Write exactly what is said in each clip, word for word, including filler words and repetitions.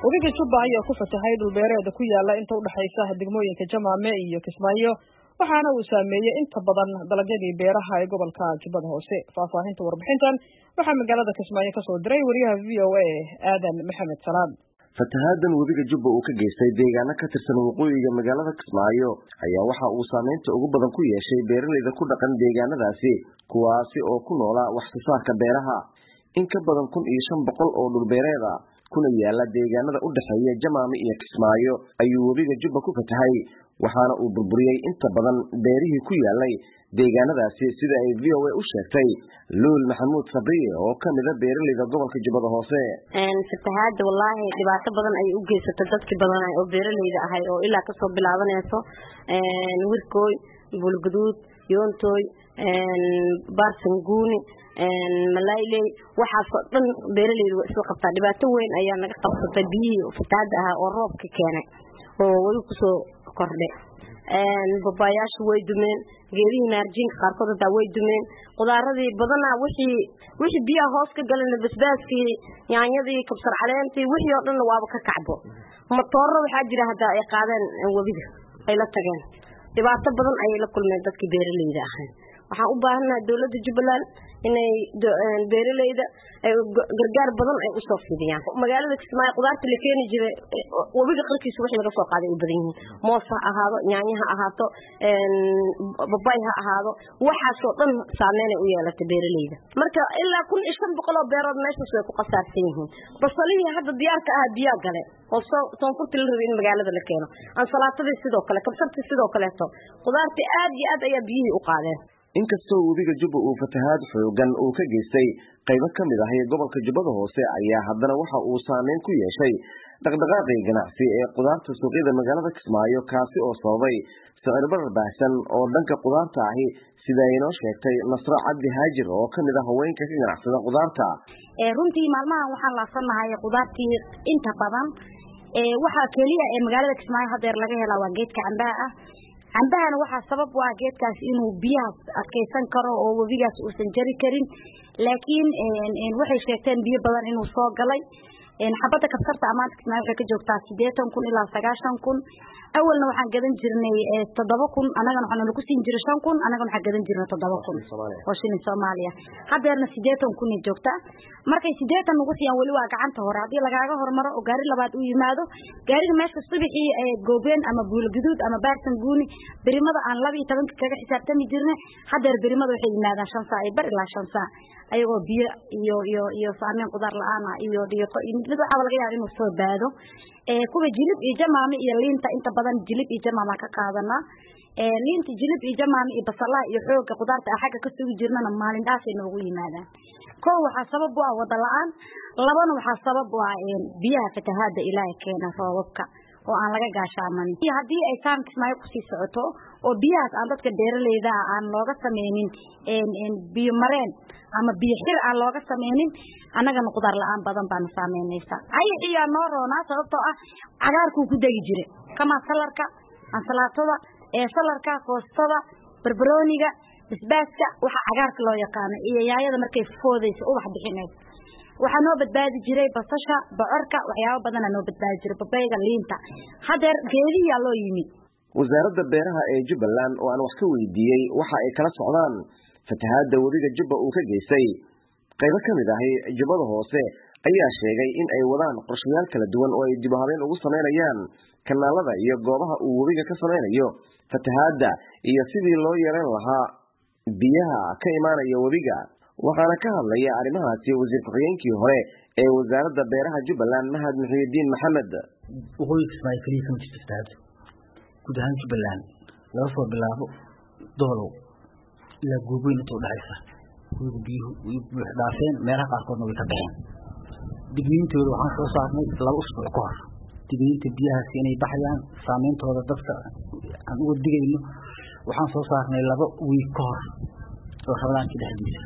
Webiga Jubba ayaa ku fatahay dhul beereed ku yaala inta u dhaxaysa degmooyinka Jamaame iyo Kismaayo waxaana uu saameeyay inta badan dalagyadii beeraha ee gobolka Jubbada Hoose. Faahfaahinta warbixintan waxaa magaalada Kismaayo ka soo diray wariyaha V O A Aadan Maxamed Salaam. Fatahaaddan webiga Jubba uu ka geystay deegaano ka tirsan waqooyiga magaalada Kismaayo ayaa waxa uu saameynta ugu badan ku yeeshay beeraleyda ku dhaqan deegaanadaasi kuwaasi oo ku noolaa wax soo saarka beeraha. In ka badan kun iyo shan boqol oo dhul beereed ah kuna yaala deegaanada u dhaxeeya Jamaame iyo Kismaayo ayuu webiga Jubba ku fatahay waxaana uu burburiyay inta badan beerihii ku yaalay deegaanadaasi sida ay V O A u sheegtay Luul Maxamuud Sabriye oo kamid ah beeraleyda gobolka Jubbada Hoose. Een fatahaadda wallahi dhibaato badan ay u geysatay dadkii badan oo beeraleyda ahay oo ilaa ka soo bilaabanayso een Wirkooy, Bulguduud, Yoontoy, een Barsanguuni, een Malayley waxaas oo dhan beeraleydu way isla qabtaa dhibaato weyn ayaa naga qabsatay biyihii fatahaadda ah oo roobka keenay oo wali ku soo kordhay. een babayaashu way dumeen, geedihii naarjiinka qaarkood taa way dumeen, qudaaradii badanaa wixii wixii biyaha hoos ka galeen basbaaskii, yaanyadii, kabsar caleentii wixii oo dhan waaba ka kacbo. Matooro waxa jira hadda ay qaadeen webiga ay la tageen. Dhibaato badan ay la kulmeen dadkii beeraleyda ahaa. Waxaan u baahanahay dawladda Jubbaland inay beeraleyda ay gargaar badan ay u soo fidiyaan. Magaalada Kismaayo qudaarta la keeni jiray webiga qarkiisa wixii laga soo qaaday u badan yihiin. Moos ha ahaado, yaanyo ha ahaato, een babay ha ahaado, waxaas oo dhan saameyn u yeelatay beeraleyda. Marka ilaa kun iyo shan boqol oo beerood meeshaas way ku qasaarsan yihiin. Basalihi hadda diyaarka ah biyo gale oo soo soonfurta la rabay in magaalada la keeno. Ansalaatadii sidoo kale, kabsartii sidoo kale to. Qudaartii aad iyo aad ayaa biyihii u qaadeen. Inkastoo webiga Jubba uu fatahaad xoogan uu ka geystay qaybo kamid ah gobolka Jubbada Hoose ayaa haddana waxa uu saameyn ku yeeshay dhaqdhaqaaqii ganacsi ee qudaarta suuqyada magaalada Kismaayo kaasi oo sababay sicir barar baahsan oo dhanka qudaarta ahi sida ay noo sheegtay Nasra Cabdi Haajir oo kamid ah haweenka ka ganacsada qudaarta. ee runtii maalmahan waxaan la sanahay qudaartii inta badan ee waxa kaliya ee magaalada Kismaayo hadeer laga helaa waa geedka cambaha ah. Cambahan waxa sabab u ah geedkaas inuu biyaha adkeysan karo oo webigaas uusan jari karin laakiin een waxay sheegteen biyo badan inuu soo galay een xabada kabsarta amaanta Kismaayo waxay ka joogtaa siddeetan kun ilaa sagaashan kun. awalna waxaan gadan jirnay toddoba kun anagana waxaan ku siin jiray shan kun anagana waxaan gadan jirnay toddoba kun oo shilin Soomaaliya hadeerna siddeetan kun ay joogtaa markay siddeetan ugu siiyaan wali waa gacanta hore hadii lagaaga hormaro oo gaari labaad u yimaado gaariga meesha subaxii ay goobeen ama Bulguduud ama Barsanguuni birimada aan laba iyo toban kaga xisaabtami jirnay hadeer birimada waxay yimaadaan shan saac bar ilaa shan saac ayagoo biyo iyo iyo iyo saameyn qudaar la'aan iyo dhiiqo mid waxa laga yaabaa inuu soo baado ee kuwa jilib iyo Jamaame iyo liinta inta badan jilib iyo Jamaame ka qaadana ee liinta jilib iyo Jamaame iyo basalaha iyo xooga qudaarta xagga ka soo jirnana maalin dhaaf ay noogu yimaadaan koo waxa sabab u ah wada la'aan labana waxa sabab u ah in biyaha fatahaadda ilaahay keena roobabka oo aan laga gaashaamin hadii ay taan Kismaayo ku sii socoto oo biyahaas aan dadka beeraleyda aan looga sameeynin in in biyo mareen ama biyo xir aan looga sameeynin anagana qudaar la'aan badan baan saameynaysa ay iyo noorona sababtoo ah cagaarku ku dagi jiray kama salarka ansalaatada ee salarka koostada barbarooniga isbaaska waxa cagaarka loo yaqaan iyo yaayada markay foodayso u wax bixinayso waxa noo badbaadi jiray basasha bocorka waxyaabo badan noo badbaadi jiray babayga liinta hadeer geediya loo yimi wasaaradda beeraha ee Jubbaland oo aan wax ka weydiiyay waxa ay kala socdaan fatahaadda webiga Jubba uu ka geystay qaybo kamid ah Jubbada Hoose ayaa sheegay in ay wadaan qorshayaal kala duwan oo ay dib u habeyn ugu sameeyaan kanaalada iyo goobaha uu webiga ka sameeyo fatahaadda iyo sidii loo yareyn lahaa biyaha ka imaanaya webiga waxaana ka hadlaya arrimahaasi wasiir ku-xigeenkii hore ee wasaaradda beeraha Jubbaland Mahad Muxiidiin Maxamed. Waqooyiga Kismaayo kaliya kama jirto fatahaadda guud ahaan Jubbaland laga soo bilaabo doolow ilaa googoyn inta u dhaxaysa webiga biyuhu way buux dhaafeen meelaha qaarkoodna way ka baxeen digniintooda waxaan soo saarnay laba usbuuc ka hor digniinta biyahaasi inay baxayaan saameyntooda dadka aan uga digayno waxaan soo saarnay laba wiil ka hor oo rabadaanka dhexdiisa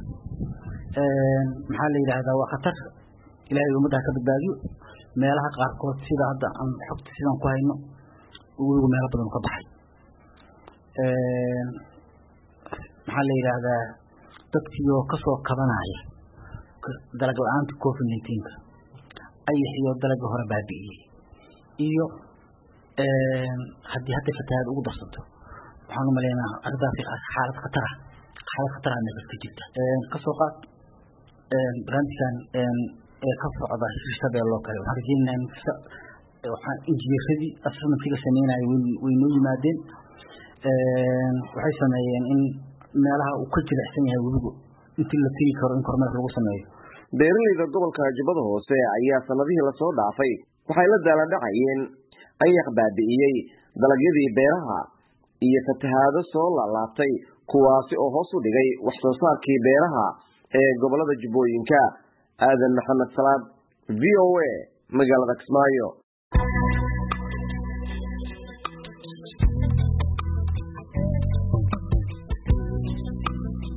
een maxaa la yiraahdaa waa khatar ilaahay ummadda ka badbaadiyo meelaha qaarkood sida hadda aan xogta sidan ku hayno webigu meelo badan ka baxay een maxaa la yiraahdaa dadkii oo ka soo kabanaya dalag la'aanta covid nineteen ayaxiyo dalaga hore baabi'iyey iyo haddii hadda fatahaad ugu darsato waxaan u maleynayaa arrintaasi xaalad khatar ah xaalad khatar ah meesha ka jirta kasoo qaad barnaamijkan ee ka socda Hirshabelle oo kale waxaan rajeynayaa waxaan injineeradii assessmentiga sameynayay way noo yimaadeen waxay sameeyeen in meelaha uu ka jilicsan yahay webigu intii la tegi karo in kormeer lagu sameeyo beeralayda gobolka Jubbada Hoose ayaa sanadihii la soo dhaafay waxay la daalaa dhacayeen ayax baabi'iyay dalagyadii beeraha iyo fatahaado soo laalaabtay kuwaasi oo hoos u dhigay wax soo saarkii beeraha ee gobolada Jubbooyinka. Aadan Maxamed Salaad, V O A, magaalada Kismaayo.